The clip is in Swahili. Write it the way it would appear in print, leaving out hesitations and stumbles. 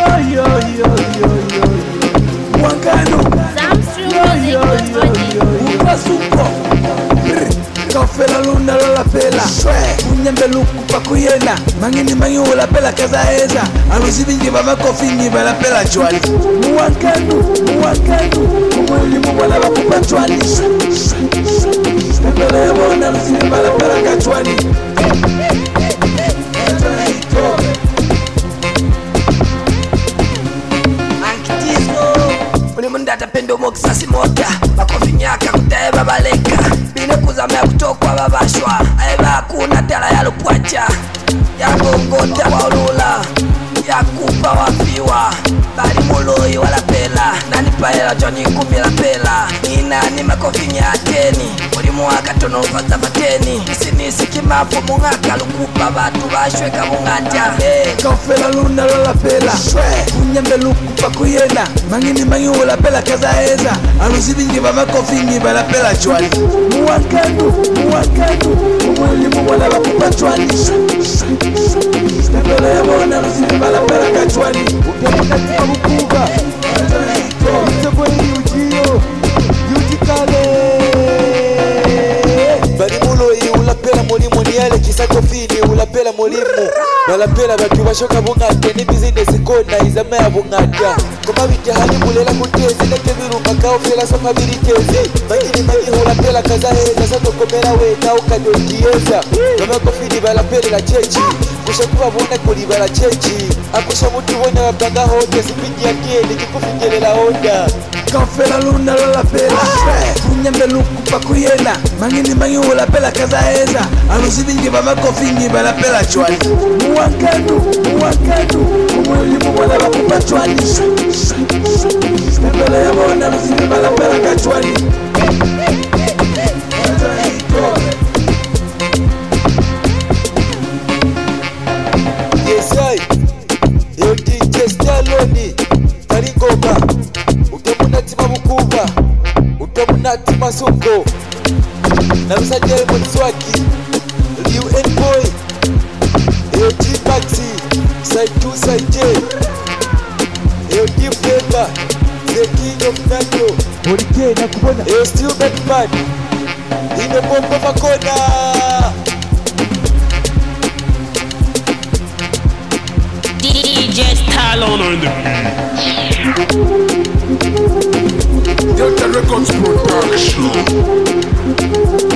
Kafe la luna la pela Unyembe luku pa kuyena Mangini mangi ula pela kaza eza Aluzibi baba kofi njiba la pela chwali Mwakanu Mweli mwala wakupa chwali Pela ya mwana aluzibi bala pela kachwali Mundata pendo mokisasi moja Makofi nyaka kutae babaleka Bine kuzamea kutokwa babashwa Aeba kuna tela ya lupwacha Ya gongota waulula Ya kupa wafiwa Bali muloi wala pela Nani paela joni kumila pela Nina makofi nyakeni Mulimu waka tono ufaza fateni Isinisi kimapo mungaka lukupa Batu bashweka mungaja Kafe la luna la pela Unyembe luku pa kuyena Mangini mangi ula pela kaza eza Aluzibi baba kofi njiba la pela chwali Mwakanu Mulimu wala wakupa chwali Pela ya mwana aluzibi bala pela kachwali Ukiamuna tima bukuba Mtebo hii ujio Yutikale Bali mulo hii ulapela mulimu ni yale kisako fini ulapela mulimu Balapela batu bashoka bungate ni business kona izamaya bungata Koma bitahani mulela kutezi Leke birumba kaofela soka biritezi Mangini mangi ulapela kaza heza Sato komera wena ukadokieza Kama kofini balapela la chechi Kushakuwa buna kuliba la chechi Akusha mutu wana wapanga hoja Sipingi ya kieni kikufingele la onda Kafe la luna la pela Unyembe luku pa kuyena Mangini mangi ulapela kaza heza Aluzibi baba kofi njiba la pela chwali Mwakanu Mwelimu wala wakupa chwali Pela ya mwana aluzibi bala pela kachwali Yesai Yo DJ Staloni Taringoma Utamuna tima bukuba Utamuna tima songo Narusa jere mwenzwaki Liu N-Boy Yo G-Maxi Side 2 Side J Yo D-Flavor The King of Nando Morike na kubona Yo Still Batman Ine bomba makona DJ Stallone on the beat. Delta Records Production.